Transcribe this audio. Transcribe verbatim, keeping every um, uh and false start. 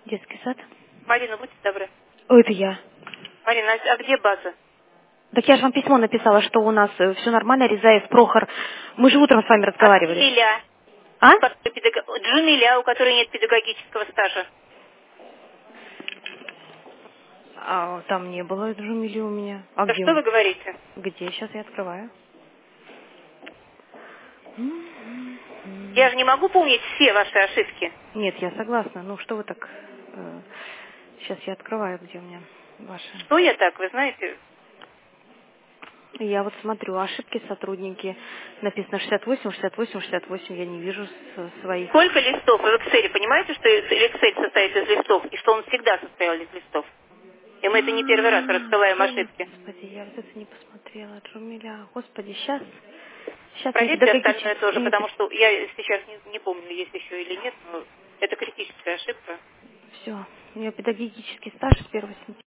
Детский сад? Марина, будьте добры. О, это я. Марина, а а где база? Так я же вам письмо написала, что у нас все нормально, Рязаев, Прохор. Мы же утром с вами А разговаривали. Джумиля? А? Который педаг- Джумиля, у которой нет педагогического стажа. А там не было Джумили у меня. А Да где? что вы говорите? Где? Сейчас я открываю. Я же не могу помнить все ваши ошибки. Нет, я согласна. Ну что вы так... Сейчас я открываю, где у меня ваши. Что я так, вы знаете? Я вот смотрю, ошибки сотрудники. Написано шестьдесят восемь, шестьдесят восемь, шестьдесят восемь. Я не вижу с- своих. Сколько листов вы в Excel? Понимаете, что Excel состоит из листов? И что он всегда состоял из листов? И мы это не первый раз рассылаем ошибки. Господи, я вот это не посмотрела. Джумиля, господи, сейчас, сейчас не Проверьте остальное тоже, педагогический... потому что я сейчас не, не помню, есть еще или нет, но это критическая ошибка. Все, у нее педагогический стаж с первого сентября.